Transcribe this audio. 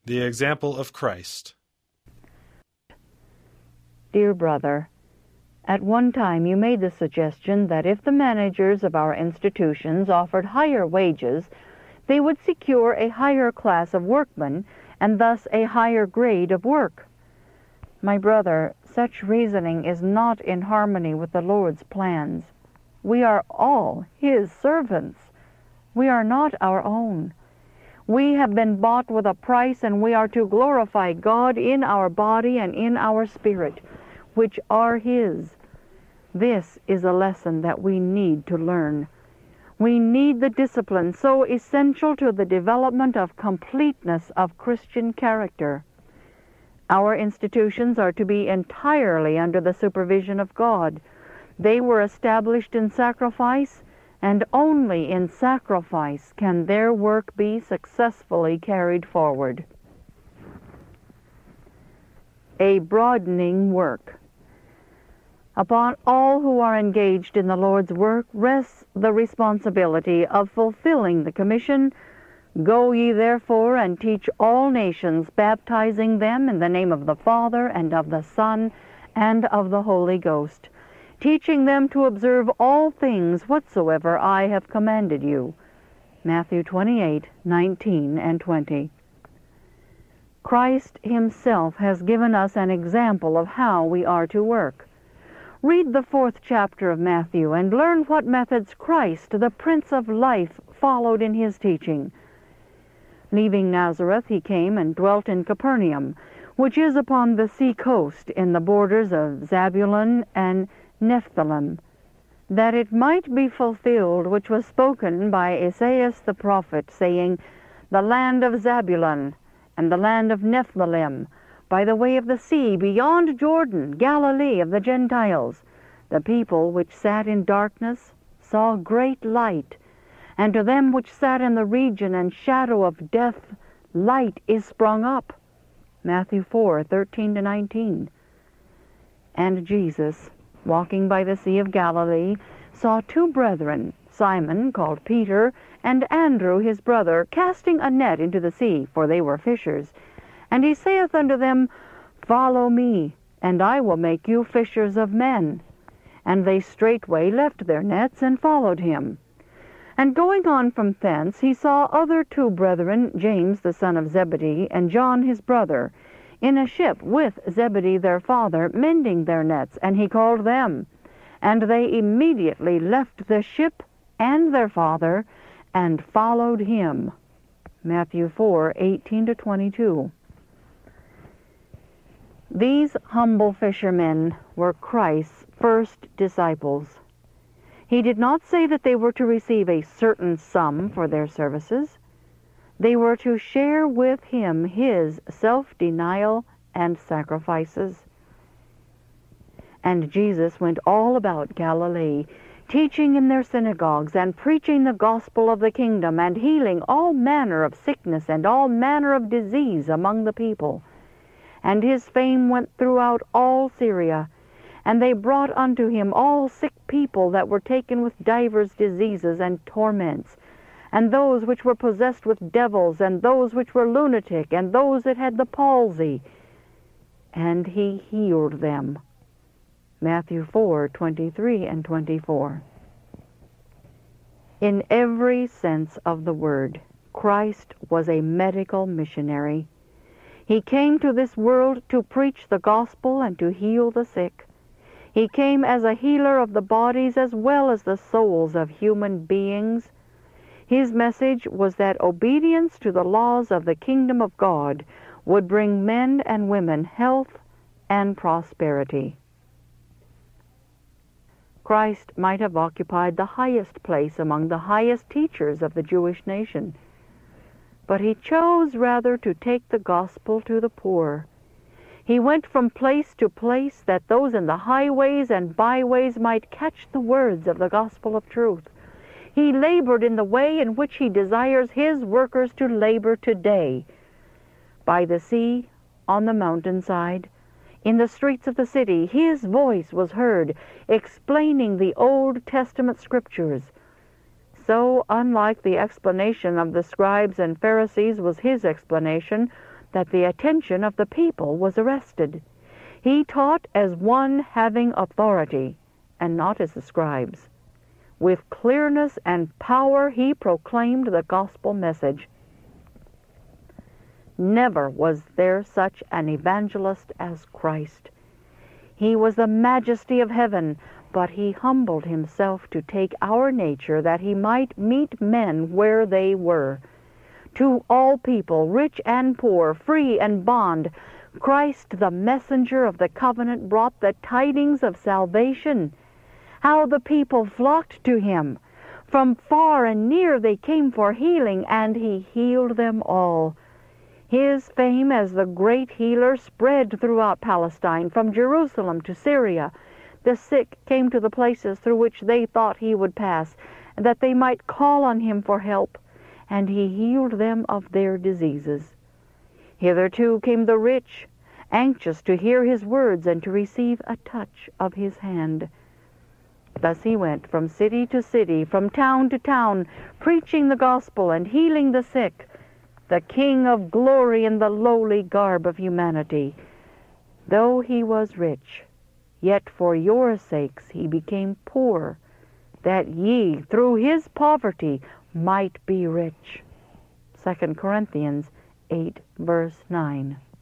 The example of Christ. Dear brother, at one time you made the suggestion that if the managers of our institutions offered higher wages, they would secure a higher class of workmen and thus a higher grade of work. My brother, such reasoning is not in harmony with the Lord's plans. We are all His servants. We are not our own. We have been bought with a price, and we are to glorify God in our body and in our spirit, which are His. This is a lesson that we need to learn. We need the discipline so essential to the development of completeness of Christian character. Our institutions are to be entirely under the supervision of God. They were established in sacrifice, and only in sacrifice can their work be successfully carried forward. A broadening work. Upon all who are engaged in the Lord's work rests the responsibility of fulfilling the commission, "Go ye therefore and teach all nations, baptizing them in the name of the Father and of the Son and of the Holy Ghost, teaching them to observe all things whatsoever I have commanded you." Matthew 28:19 and 20. Christ Himself has given us an example of how we are to work. Read the 4th chapter of Matthew and learn what methods Christ, the Prince of Life, followed in His teaching. Leaving Nazareth, He came and dwelt in Capernaum, which is upon the sea coast in the borders of Zabulon and Nephthalim, that it might be fulfilled which was spoken by Esaias the prophet, saying, "The land of Zabulon and the land of Nephthalim, by the way of the sea, beyond Jordan, Galilee of the Gentiles, the people which sat in darkness saw great light, and to them which sat in the region and shadow of death, light is sprung up." Matthew 4:13-19. And Jesus, walking by the Sea of Galilee, saw two brethren, Simon called Peter, and Andrew his brother, casting a net into the sea, for they were fishers. And He saith unto them, "Follow me, and I will make you fishers of men." And they straightway left their nets and followed Him. And going on from thence, He saw other two brethren, James the son of Zebedee, and John his brother, in a ship with Zebedee their father, mending their nets, and He called them. And they immediately left the ship and their father, and followed Him. Matthew 4:18-22. These humble fishermen were Christ's first disciples. He did not say that they were to receive a certain sum for their services. They were to share with Him His self-denial and sacrifices. And Jesus went all about Galilee, teaching in their synagogues, and preaching the gospel of the kingdom, and healing all manner of sickness and all manner of disease among the people. And His fame went throughout all Syria, and they brought unto Him all sick people that were taken with divers diseases and torments, and those which were possessed with devils, and those which were lunatic, and those that had the palsy. And He healed them. Matthew 4:23-24. In every sense of the word, Christ was a medical missionary. He came to this world to preach the gospel and to heal the sick. He came as a healer of the bodies as well as the souls of human beings. His message was that obedience to the laws of the kingdom of God would bring men and women health and prosperity. Christ might have occupied the highest place among the highest teachers of the Jewish nation, but He chose rather to take the gospel to the poor. He went from place to place that those in the highways and byways might catch the words of the gospel of truth. He labored in the way in which He desires His workers to labor today. By the sea, on the mountainside, in the streets of the city, His voice was heard, explaining the Old Testament scriptures. So, unlike the explanation of the scribes and Pharisees was His explanation, that the attention of the people was arrested. He taught as one having authority, and not as the scribes. With clearness and power he proclaimed the gospel message. Never was there such an evangelist as Christ. He was the majesty of heaven, but he humbled himself to take our nature that he might meet men where they were. To all people, rich and poor, free and bond, Christ, the messenger of the covenant, brought the tidings of salvation. How the people flocked to him. From far and near they came for healing, and he healed them all. His fame as the great healer spread throughout Palestine, from Jerusalem to Syria. The sick came to the places through which they thought he would pass, that they might call on him for help, and he healed them of their diseases. Hitherto came the rich, anxious to hear his words and to receive a touch of his hand. Thus he went from city to city, from town to town, preaching the gospel and healing the sick, the King of glory in the lowly garb of humanity. Though he was rich, yet for your sakes he became poor, that ye, through his poverty, might be rich. 2 Corinthians 8, verse 9.